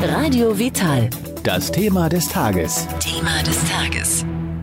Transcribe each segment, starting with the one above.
Radio Vital. Das Thema des Tages. Thema des Tages.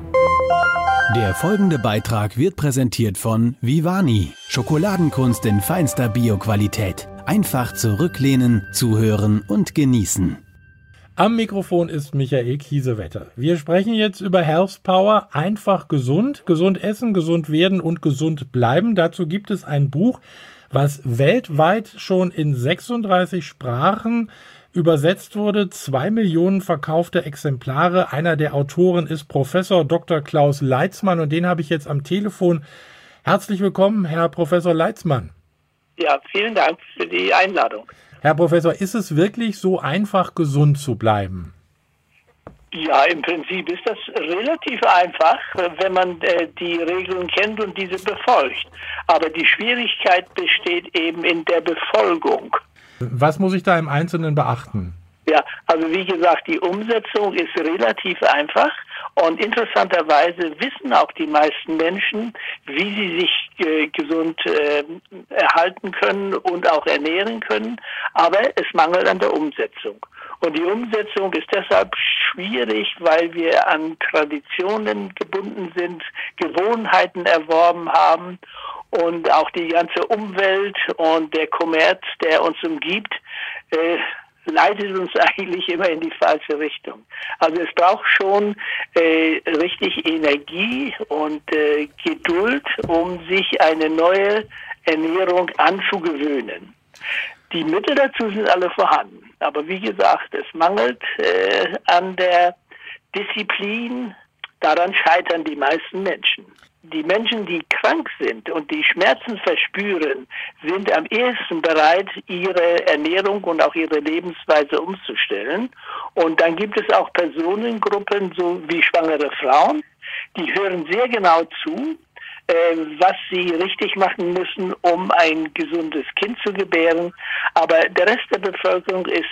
Der folgende Beitrag wird präsentiert von Vivani. Schokoladenkunst in feinster Bioqualität. Einfach zurücklehnen, zuhören und genießen. Am Mikrofon ist Michael Kiesewetter. Wir sprechen jetzt über Health Power, einfach gesund, gesund essen, gesund werden und gesund bleiben. Dazu gibt es ein Buch, was weltweit schon in 36 Sprachen übersetzt wurde. 2 Millionen verkaufte Exemplare. Einer der Autoren ist Professor Dr. Klaus Leitzmann und den habe ich jetzt am Telefon. Herzlich willkommen, Herr Professor Leitzmann. Ja, vielen Dank für die Einladung. Herr Professor, ist es wirklich so einfach, gesund zu bleiben? Ja, im Prinzip ist das relativ einfach, wenn man die Regeln kennt und diese befolgt. Aber die Schwierigkeit besteht eben in der Befolgung. Was muss ich da im Einzelnen beachten? Ja, also wie gesagt, die Umsetzung ist relativ einfach und interessanterweise wissen auch die meisten Menschen, wie sie sich gesund erhalten können und auch ernähren können, aber es mangelt an der Umsetzung. Und die Umsetzung ist deshalb schwierig, weil wir an Traditionen gebunden sind, Gewohnheiten erworben haben und auch die ganze Umwelt und der Kommerz, der uns umgibt, leitet uns eigentlich immer in die falsche Richtung. Also es braucht schon richtig Energie und Geduld, um sich eine neue Ernährung anzugewöhnen. Die Mittel dazu sind alle vorhanden. Aber wie gesagt, es mangelt an der Disziplin. Daran scheitern die meisten Menschen. Die Menschen, die krank sind und die Schmerzen verspüren, sind am ehesten bereit, ihre Ernährung und auch ihre Lebensweise umzustellen. Und dann gibt es auch Personengruppen, so wie schwangere Frauen, die hören sehr genau zu, was sie richtig machen müssen, um ein gesundes Kind zu gebären. Aber der Rest der Bevölkerung ist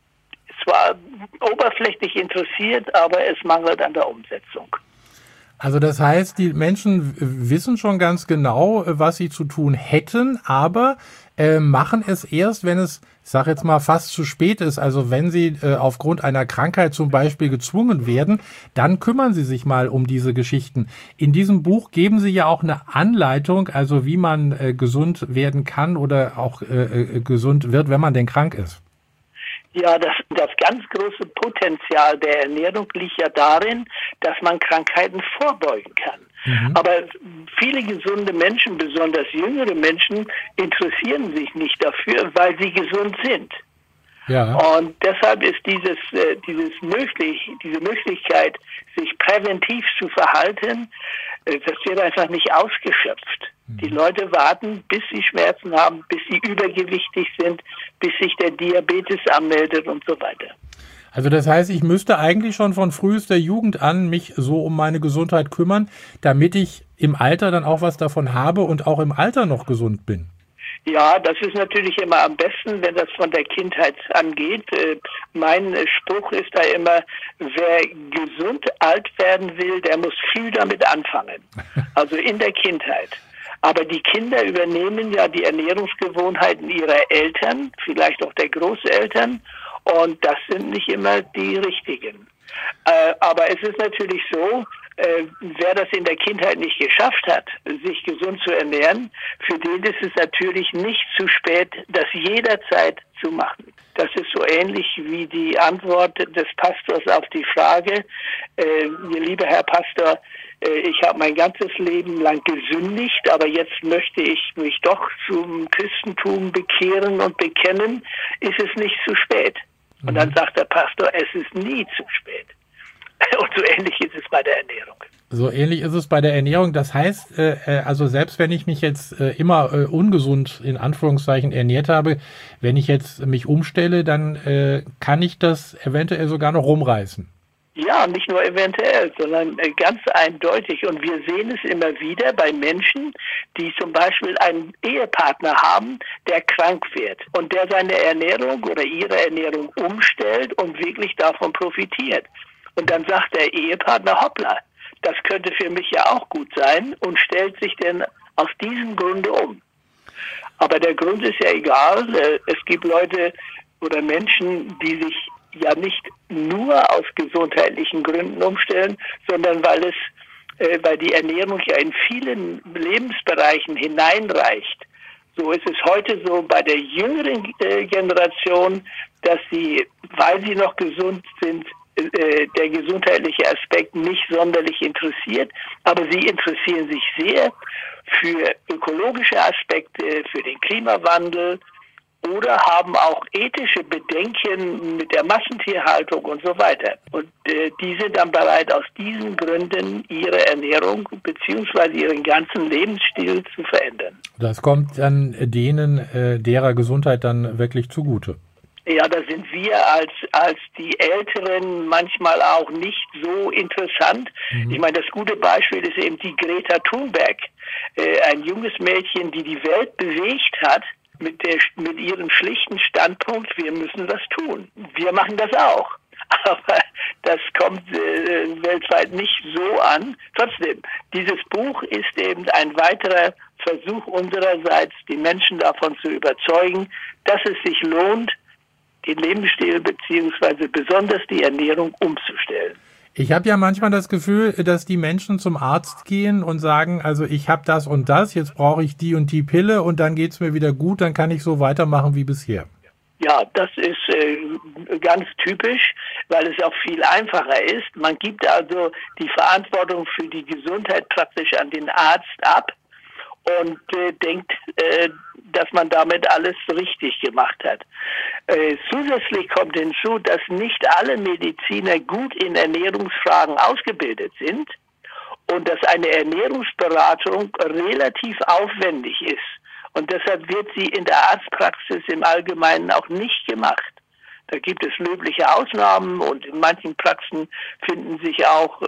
zwar oberflächlich interessiert, aber es mangelt an der Umsetzung. Also das heißt, die Menschen wissen schon ganz genau, was sie zu tun hätten, aber machen es erst, wenn es, ich sage jetzt mal, fast zu spät ist. Also wenn sie aufgrund einer Krankheit zum Beispiel gezwungen werden, dann kümmern sie sich mal um diese Geschichten. In diesem Buch geben Sie ja auch eine Anleitung, also wie man gesund werden kann oder auch gesund wird, wenn man denn krank ist. Ja, das ganz große Potenzial der Ernährung liegt ja darin, dass man Krankheiten vorbeugen kann. Mhm. Aber viele gesunde Menschen, besonders jüngere Menschen, interessieren sich nicht dafür, weil sie gesund sind. Ja. Und deshalb ist diese Möglichkeit, sich präventiv zu verhalten, das wird einfach nicht ausgeschöpft. Die Leute warten, bis sie Schmerzen haben, bis sie übergewichtig sind, bis sich der Diabetes anmeldet und so weiter. Also das heißt, ich müsste eigentlich schon von frühester Jugend an mich so um meine Gesundheit kümmern, damit ich im Alter dann auch was davon habe und auch im Alter noch gesund bin. Ja, das ist natürlich immer am besten, wenn das von der Kindheit angeht. Mein Spruch ist da immer, wer gesund alt werden will, der muss früh damit anfangen. Also in der Kindheit. Aber die Kinder übernehmen ja die Ernährungsgewohnheiten ihrer Eltern, vielleicht auch der Großeltern, und das sind nicht immer die richtigen. Aber es ist natürlich so, wer das in der Kindheit nicht geschafft hat, sich gesund zu ernähren, für den ist es natürlich nicht zu spät, das jederzeit zu machen. Das ist so ähnlich wie die Antwort des Pastors auf die Frage, lieber Herr Pastor, ich habe mein ganzes Leben lang gesündigt, aber jetzt möchte ich mich doch zum Christentum bekehren und bekennen, ist es nicht zu spät. Und dann sagt der Pastor, es ist nie zu spät. Und so ähnlich ist es bei der Ernährung. So ähnlich ist es bei der Ernährung. Das heißt, also selbst wenn ich mich jetzt immer ungesund in Anführungszeichen ernährt habe, wenn ich jetzt mich umstelle, dann kann ich das eventuell sogar noch rumreißen. Ja, nicht nur eventuell, sondern ganz eindeutig. Und wir sehen es immer wieder bei Menschen, die zum Beispiel einen Ehepartner haben, der krank wird und der seine Ernährung oder ihre Ernährung umstellt und wirklich davon profitiert. Und dann sagt der Ehepartner, hoppla, das könnte für mich ja auch gut sein und stellt sich denn aus diesem Grunde um. Aber der Grund ist ja egal. Es gibt Leute oder Menschen, die sich ja nicht nur aus gesundheitlichen Gründen umstellen, sondern weil die Ernährung ja in vielen Lebensbereichen hineinreicht. So ist es heute so bei der jüngeren Generation, dass sie, weil sie noch gesund sind, der gesundheitliche Aspekt nicht sonderlich interessiert, aber sie interessieren sich sehr für ökologische Aspekte, für den Klimawandel oder haben auch ethische Bedenken mit der Massentierhaltung und so weiter. Und die sind dann bereit, aus diesen Gründen ihre Ernährung bzw. ihren ganzen Lebensstil zu verändern. Das kommt dann denen, derer Gesundheit dann wirklich zugute. Ja, da sind wir als die Älteren manchmal auch nicht so interessant. Ich meine, das gute Beispiel ist eben die Greta Thunberg, ein junges Mädchen, die die Welt bewegt hat mit ihrem schlichten Standpunkt, wir müssen was tun. Wir machen das auch. Aber das kommt weltweit nicht so an. Trotzdem, dieses Buch ist eben ein weiterer Versuch unsererseits, die Menschen davon zu überzeugen, dass es sich lohnt, den Lebensstil beziehungsweise besonders die Ernährung umzustellen. Ich habe ja manchmal das Gefühl, dass die Menschen zum Arzt gehen und sagen, also ich habe das und das, jetzt brauche ich die und die Pille und dann geht's mir wieder gut, dann kann ich so weitermachen wie bisher. Ja, das ist ganz typisch, weil es auch viel einfacher ist. Man gibt also die Verantwortung für die Gesundheit praktisch an den Arzt ab und denkt, dass man damit alles richtig gemacht hat. Zusätzlich kommt hinzu, dass nicht alle Mediziner gut in Ernährungsfragen ausgebildet sind und dass eine Ernährungsberatung relativ aufwendig ist. Und deshalb wird sie in der Arztpraxis im Allgemeinen auch nicht gemacht. Da gibt es löbliche Ausnahmen und in manchen Praxen finden sich auch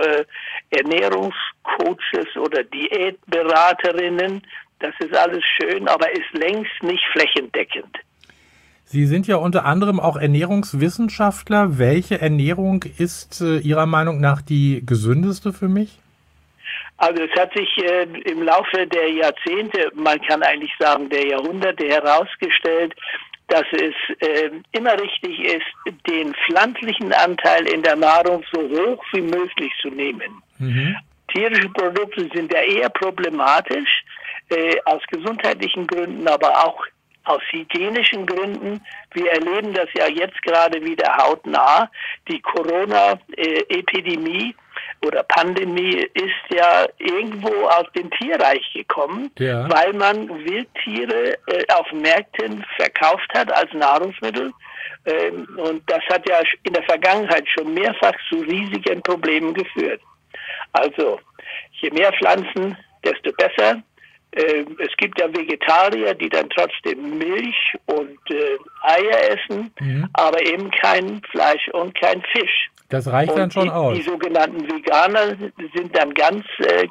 Ernährungscoaches oder Diätberaterinnen. Das ist alles schön, aber ist längst nicht flächendeckend. Sie sind ja unter anderem auch Ernährungswissenschaftler. Welche Ernährung ist Ihrer Meinung nach die gesündeste für mich? Also es hat sich im Laufe der Jahrzehnte, man kann eigentlich sagen der Jahrhunderte, herausgestellt, dass es immer richtig ist, den pflanzlichen Anteil in der Nahrung so hoch wie möglich zu nehmen. Tierische Produkte sind ja eher problematisch, aus gesundheitlichen Gründen, aber auch aus hygienischen Gründen. Wir erleben das ja jetzt gerade wieder hautnah. Die Corona-Epidemie oder Pandemie ist ja irgendwo aus dem Tierreich gekommen, weil man Wildtiere auf Märkten verkauft hat als Nahrungsmittel. Und das hat ja in der Vergangenheit schon mehrfach zu riesigen Problemen geführt. Also, je mehr Pflanzen, desto besser. Es gibt ja Vegetarier, die dann trotzdem Milch und Eier essen, aber eben kein Fleisch und kein Fisch. Das reicht dann schon aus. Die sogenannten Veganer sind dann ganz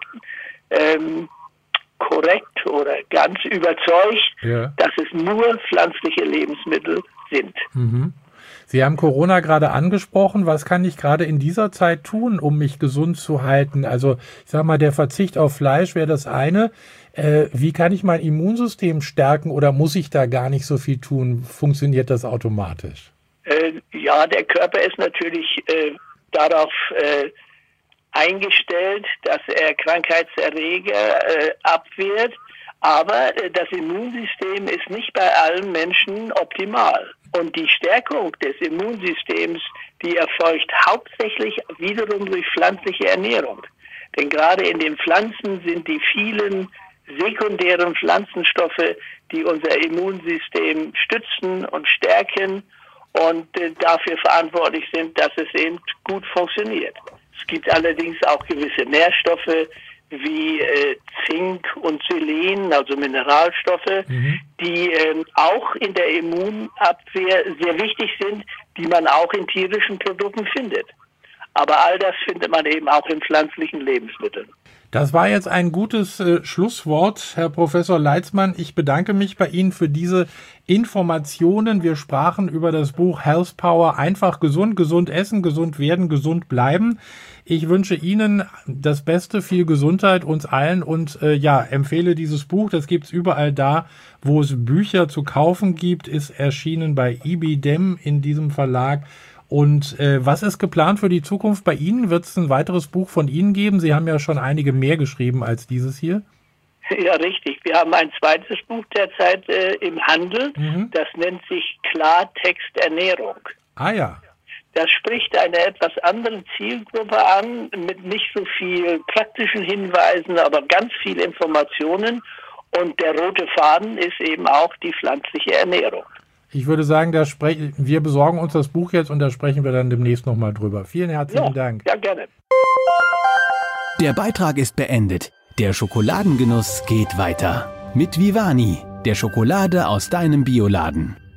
korrekt oder ganz überzeugt, dass es nur pflanzliche Lebensmittel sind. Sie haben Corona gerade angesprochen. Was kann ich gerade in dieser Zeit tun, um mich gesund zu halten? Also ich sage mal, der Verzicht auf Fleisch wäre das eine. Wie kann ich mein Immunsystem stärken oder muss ich da gar nicht so viel tun? Funktioniert das automatisch? Ja, der Körper ist natürlich darauf eingestellt, dass er Krankheitserreger abwehrt, aber das Immunsystem ist nicht bei allen Menschen optimal. Und die Stärkung des Immunsystems, die erfolgt hauptsächlich wiederum durch pflanzliche Ernährung. Denn gerade in den Pflanzen sind die vielen sekundären Pflanzenstoffe, die unser Immunsystem stützen und stärken und dafür verantwortlich sind, dass es eben gut funktioniert. Es gibt allerdings auch gewisse Nährstoffe wie Zink und Selen, also Mineralstoffe, die auch in der Immunabwehr sehr wichtig sind, die man auch in tierischen Produkten findet. Aber all das findet man eben auch in pflanzlichen Lebensmitteln. Das war jetzt ein gutes Schlusswort, Herr Professor Leitzmann. Ich bedanke mich bei Ihnen für diese Informationen. Wir sprachen über das Buch Health Power, einfach gesund, gesund essen, gesund werden, gesund bleiben. Ich wünsche Ihnen das Beste, viel Gesundheit uns allen und empfehle dieses Buch. Das gibt's überall da, wo es Bücher zu kaufen gibt. Ist erschienen bei Ibidem in diesem Verlag. Und was ist geplant für die Zukunft bei Ihnen? Wird es ein weiteres Buch von Ihnen geben? Sie haben ja schon einige mehr geschrieben als dieses hier. Ja, richtig. Wir haben ein zweites Buch derzeit im Handel. Das nennt sich Klartext Ernährung. Ah ja. Das spricht eine etwas andere Zielgruppe an, mit nicht so viel praktischen Hinweisen, aber ganz viel Informationen. Und der rote Faden ist eben auch die pflanzliche Ernährung. Ich würde sagen, wir besorgen uns das Buch jetzt und da sprechen wir dann demnächst nochmal drüber. Vielen herzlichen Dank. Ja, gerne. Der Beitrag ist beendet. Der Schokoladengenuss geht weiter. Mit Vivani, der Schokolade aus deinem Bioladen.